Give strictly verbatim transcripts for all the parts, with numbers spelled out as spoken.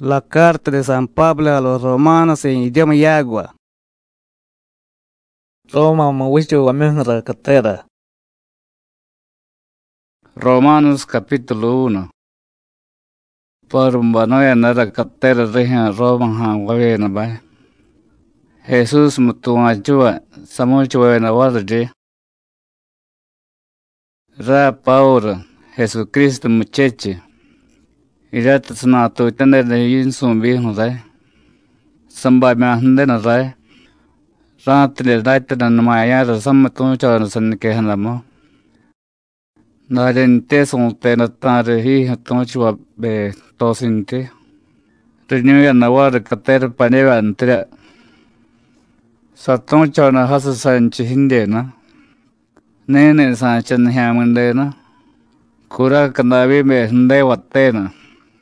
La carta de San Pablo a los romanos en idioma yagua. Roma mawichu wamihra katera. Romanos capítulo uno. Por mbanoya nara katera rehan Roma han wawena ba. Jesús mutuwa chua samu chua na wadri. Ra Paula Jesucristo mucheche. Irata sanatu tende de yinsum bihu dai. Samba ma hande na dai. Raatri daita na maya ra samatu chana san ke hanamo. Narin te son te na tare hi haton chua be tosinte. Rinyuya na wara katera paneva antre. Saton chana hasa sanchi hinde na. Nene sanchan hamande na. Kura kandavi me hinde watte na.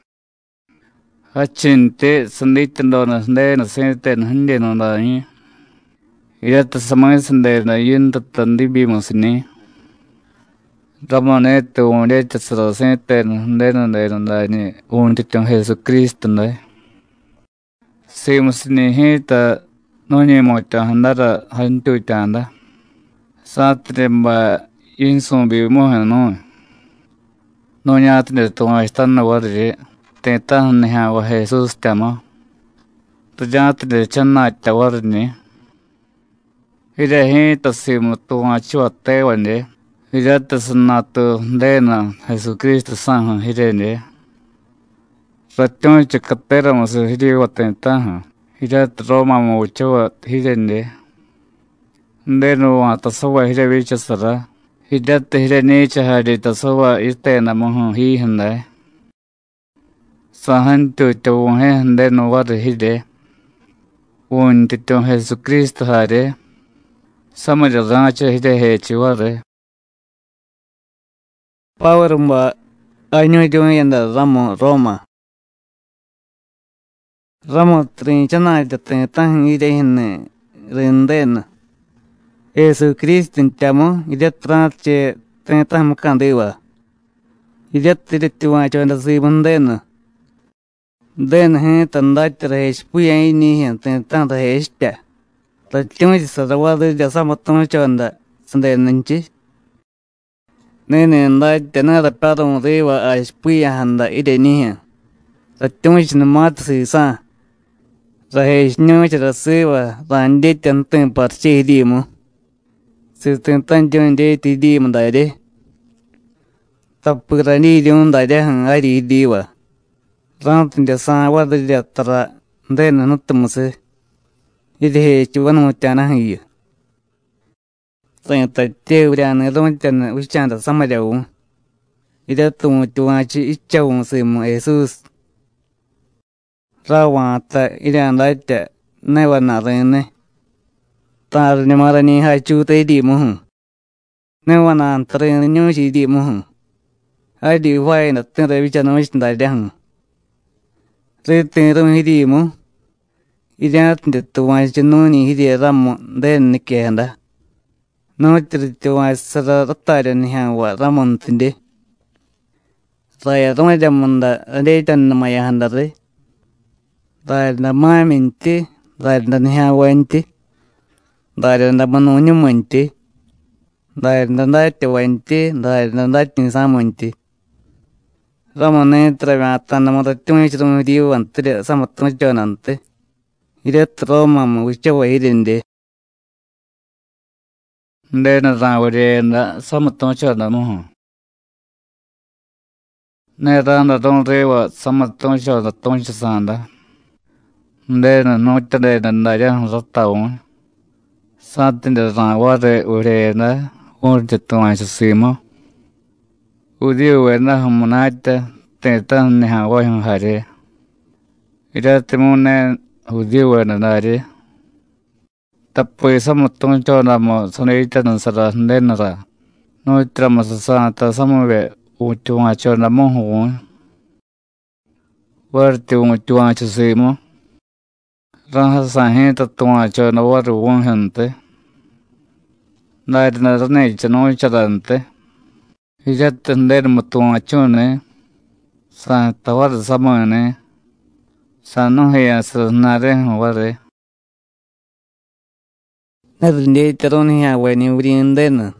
Hachinte sanditando na hinde na sente na hinde na dahi. Irata samay sande na yun tatandi bimusini. Ramane te unde chasara sente na hinde na dahi na dahi unde tiong Jesucristo na. Simusini hita nonye mocha handara hantu itanda. Satremba insumbi mohano. Nonyatne tonga istana wadri. Tenta hanha wa Jesus tama. Tujatne channa tawarni. Hida hita simu tonga chua tewande. Hidata sanatu dena Jesucristo sanha hidene. Ratyon chakatera masu hidi wa tenta. Hidata Roma mo chua hidene. Deno wa tasawa hida vicha sara. Hidata hidene chahadi tasawa istena moho hi handai. Sahantu tawhe hande no war hide. Un tito Jesucristo hare. Samaja racha hide he chiware. Power mba año idioma yanda Ramo Roma. Ramo trinchana jate tang ide hinne rindena. Jesucristo chamo ide trache tenta makandewa. Ide tiritiwa chonda sibandena. Den he tandat resh puya ini he tentan reshta. Ta chungi sarawadu jasa matong chonda sande nanchi. Nene ndat tenada padong rewa ash puya handa ide ni he. Ta chungi namat sisa. Rahesh nyoch rasiwa randit tenten parche dimu. Si tentan jonde ti dimu dade. Tapurani diun dade hang ari diwa. Rantin de sa wada de tara de na nutumse ide chuwan mutana hiya tan ta te ura na don tan ushan da samadawu ide tu tuwa chi ichawun se mu Jesus rawa ta ide anda ta na wana rene tar ne marani ha chu te di mu ne wana antre nyu chi di mu ai di wai na tan re vicha no isnda de Rete hidimo. Idat de tuwa januni hidi ramo den nikenda. No trituwa sara ratare nihawa ramon tinde. Raya roma jamunda retan maya handare. Raya na maminti. Raya na nihawa inti. Raya na manonyo minti. Raya na dati wanti. Raya na dati nisamunti. Ramone travata namata tumichrum diu antre samatunjanante. Idet Roma muchawa hidende. Dena rawade na samatunchana moho. Ne randa don rewa samatunchana tonchasanda. Dena notade na naya ratawa. Satin de rawade ure na urte tuanchasimo. Udiu wena humunata tenta neha wahim hare. Ida temune udiu wena nare. Tapoi samutong chona mo soneita nansara nenara. No tramasasa ta samuwe utuwa chona mohu. Warte utuwa chusimo. Rahasa henta tuwa chona waru wonhante. Nairna rane chano chadante. Hijat nder mutuwa chone sa tawar samane Sano hea sanare ware. Nadinde teroni ha weni urindena.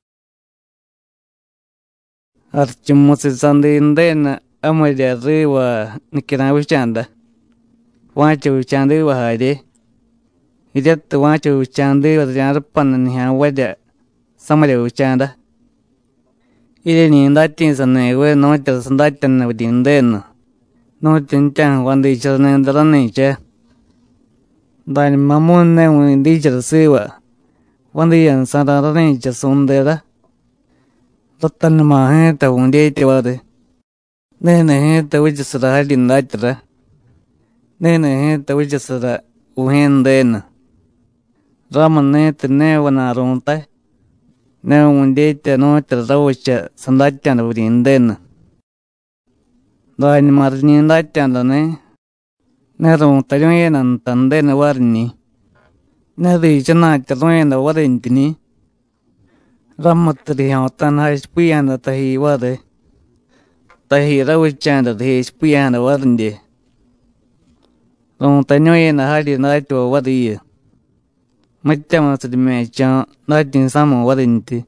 Archumusi sandindena amaya riwa nikina wichanda. Wacha wichanda wa hade. Idet wacha wichanda wa yarpan ni ha wada samare wichanda. Ile ni ndatin sanne we no ta sandatan na udindena. No tintan wandi chana ndarani che. Dani mamun ne windi chasiwa. Wandi yan sandarani chasundera. Ratan mahe ta wundi tiwade. Nene he ta wijasara halin datra. Nene he ta wijasara uhendena. Raman ne te ne wana ronta. Ne wundi te no te rawacha sandatan udindena. Dani marni ndatan ne. Ne ronta yoyenan tandena warni. Ne di chana charoyena warintini. Ramatri hautan haispiyana tahi wade. Tahi rawichanda tahi spiyana warndi. Ronta yoyena hali naito wadiya. Machama sadime chan natin sama warinti.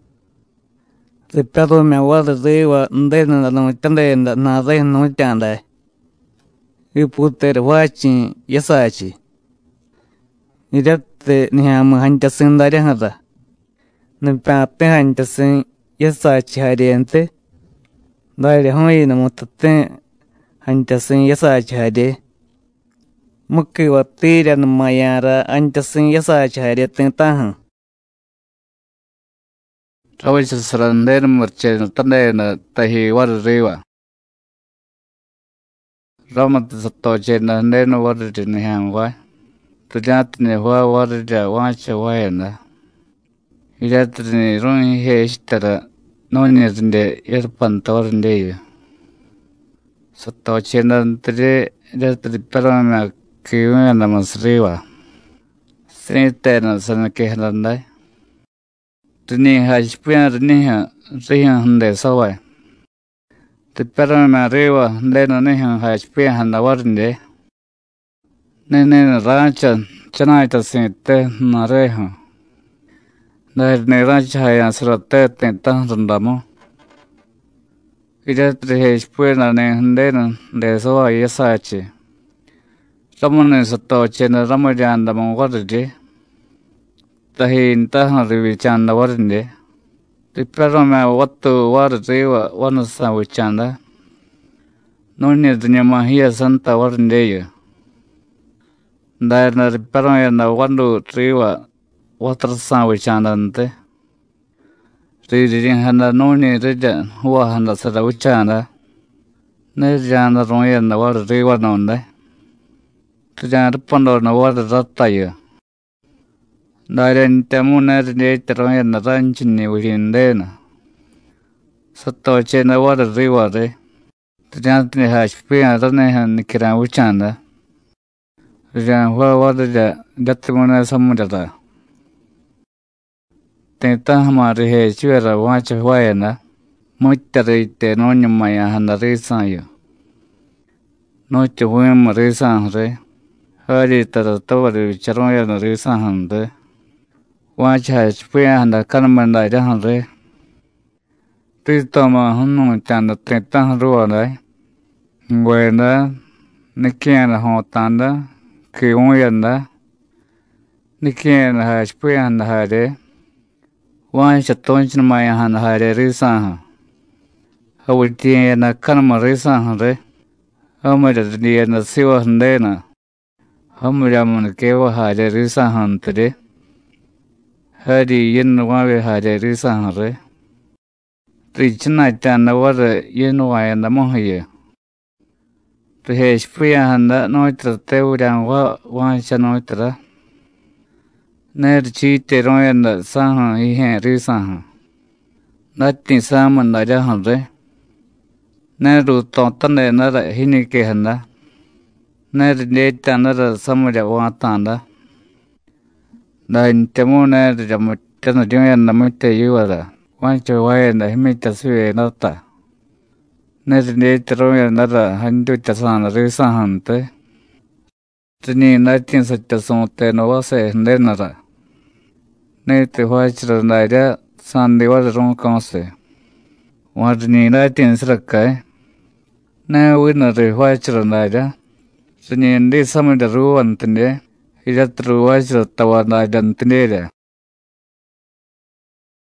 Ripado me wada rewa ndena no tandenda na re no chanda. Iputer wachi yasachi. Nidatte niham hanchasin darihara. Nipate hanchasin yasachi hariente. Dare hoi na mutate hanchasin yasachi hare. Mukki watira na mayara hanchasin yasachi hariente tahan. Rawicha sarander marche tandena tahi ware rewa. Ramat satoche na neno ware ni hangwa. Tujatne wa ware ja wacha wayana. Idatne ron he ishtara nonye zinde irpan tornde. Satoche na tre idatne perana kiwa na masriwa. Sinite na sanake halanda. Tini hajpian riniha rihan hande sawai. Te perana rewa lena nihan hajpian handa warnde. Nene racha chanaita sinte na reha. Nene racha haya surate tentan rundamo. Idatri hajpian ne handena de sawai yasachi. Ramane satoche na ramajanda mongwarde. Tahi intahan rivichanda warinde. Tiperome wattu warrewa wanasa wichanda. Nonye dunyama hiya santa warindeya. Dairna riperome na wandu riwa watrasa wichanda nte. Ririn handa nonye rija huwa handa sada wichanda. Nirjanda ronye na warriwa nonde. Tijanda ripondo na warri rataya. Daren temuna de troya na ranchini windena. Satoche na wada riwade. Tjantne hashpia rane han kira uchanda. Jan wa wada ja jatimuna samudata. Tenta hamari he chuera wacha wayana. Muitare te nonya maya handa risayo. Noche wema risan re. Hari tata tawari charoya na risan hande. Wacha spia handa kanamanda jahan re. Titama hunu chanda tenta ruwa dai. Ngwenda nikiana hotanda kiwuyanda. Nikiana ha spia handa hare. Wacha tonchin maya handa hare risaha. Hawitiya na kanama risaha re. Hamada diya na siwa handena. Hamada mun kewa hare risaha hantade. Hari yin wawe hare risan re. Trichina chana wara yin waya na mohiye. Tuhesh puya handa noitra teuran wa wansha noitra. Ner chi te royanda sahan ihe risan. Nati saman na jahan re. Neru tontane nara hinike handa. Ner neta nara samuja watanda. Dain temuna de jamutana joyan na mute yuara. Wancho waya na himita suye nata. Nere ne troya nara handu chasana risan hante. Tini na tin sa ta so te no wa se ne na ra. Ne te wa chra na ra san de wa rong kan se. Wa tini na tin sa ka. Na wi na re wa chra na ra. Tini ndi sa me da ru an tne. Ira tru wa chra ta wa na dan tne ra.